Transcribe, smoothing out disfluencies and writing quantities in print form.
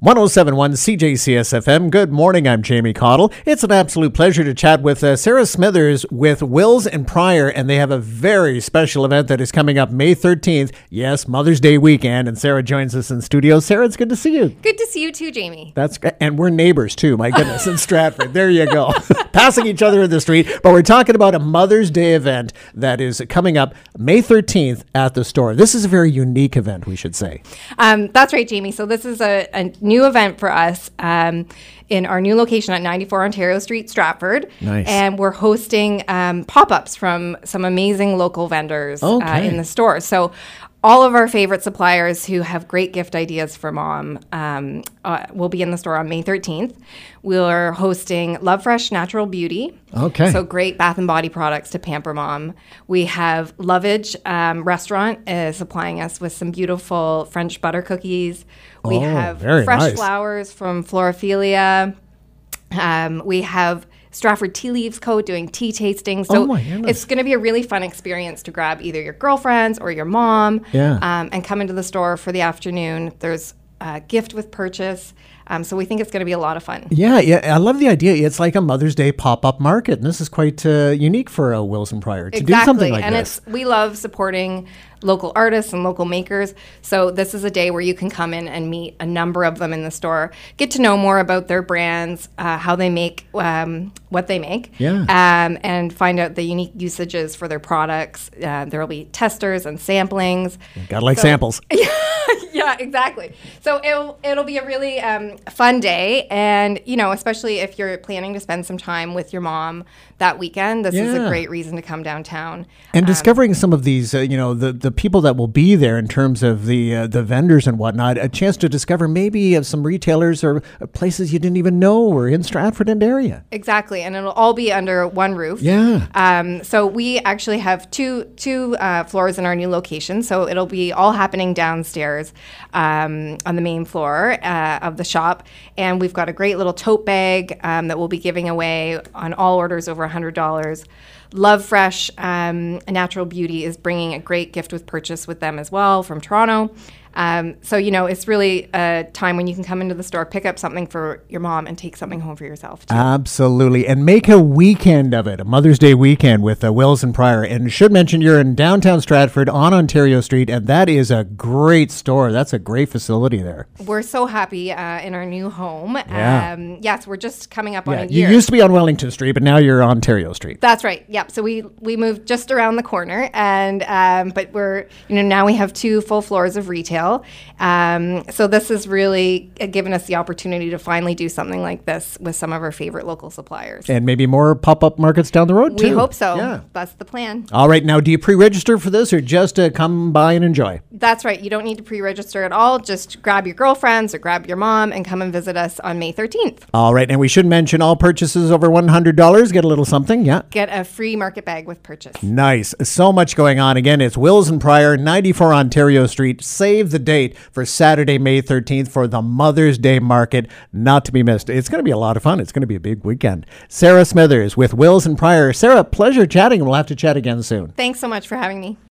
1071 CJCS FM. Good morning, I'm Jamie Cottle. It's an absolute pleasure to chat with Sarah Smithers with Wills and Pryor, and they have a very special event that is coming up May 13th. Yes, Mother's Day weekend, and Sarah joins us in studio. Sarah, it's good to see you. Good to see you too, Jamie. That's great. And we're neighbors too, my goodness, in Stratford. There you go. Passing each other in the street. But we're talking about a Mother's Day event that is coming up May 13th at the store. This is a very unique event, we should say. That's right, Jamie. So this is a new event for us in our new location at 94 Ontario Street, Stratford. Nice. And we're hosting pop-ups from some amazing local vendors in the store. So all of our favorite suppliers who have great gift ideas for mom will be in the store on May 13th. We're hosting Love Fresh Natural Beauty. Okay. So great bath and body products to pamper mom. We have Lovage Restaurant supplying us with some beautiful French butter cookies. We have fresh flowers from Florophilia. We have Stratford Tea Leaves Co. doing tea tasting. So it's going to be a really fun experience to grab either your girlfriends or your mom and come into the store for the afternoon. There's a gift with purchase. So we think it's going to be a lot of fun. Yeah, I love the idea. It's like a Mother's Day pop-up market, and this is quite unique for Wills and Pryor to do something like this. And we love supporting local artists and local makers. So this is a day where you can come in and meet a number of them in the store, get to know more about their brands, how they make what they make, and find out the unique usages for their products. There will be testers and samplings. Gotta like samples. Yeah, exactly. So it'll be a really fun day, and especially if you're planning to spend some time with your mom that weekend, this is a great reason to come downtown. And discovering some of these, the people that will be there in terms of the vendors and whatnot, a chance to discover maybe some retailers or places you didn't even know were in Stratford and area. Exactly, and it'll all be under one roof. Yeah. So we actually have two floors in our new location, so it'll be all happening downstairs on the main floor of the shop, and we've got a great little tote bag that we'll be giving away on all orders over $100. Love Fresh Natural Beauty is bringing a great gift with purchase with them as well from Toronto. So, it's really a time when you can come into the store, pick up something for your mom, and take something home for yourself, too. Absolutely. And make a weekend of it, a Mother's Day weekend with Wills and Pryor. And should mention you're in downtown Stratford on Ontario Street, and that is a great store. That's a great facility there. We're so happy in our new home. Yeah. Yes, we're just coming up on a year. You used to be on Wellington Street, but now you're on Ontario Street. That's right. Yep. So we moved just around the corner, and but we're, now we have 2 full floors of retail. So this has really given us the opportunity to finally do something like this with some of our favorite local suppliers. And maybe more pop-up markets down the road, too. We hope so. Yeah. That's the plan. All right. Now, do you pre-register for this or just come by and enjoy? That's right. You don't need to pre-register at all. Just grab your girlfriends or grab your mom and come and visit us on May 13th. All right. And we should mention all purchases over $100 get a little something. Yeah. Get a free market bag with purchase. Nice. So much going on. Again, it's Wills and Pryor, 94 Ontario Street. Save the date for Saturday, May 13th for the Mother's Day market. Not to be missed. It's going to be a lot of fun. It's going to be a big weekend. Sarah Smithers with Wills and Pryor. Sarah, pleasure chatting. We'll have to chat again soon. Thanks so much for having me.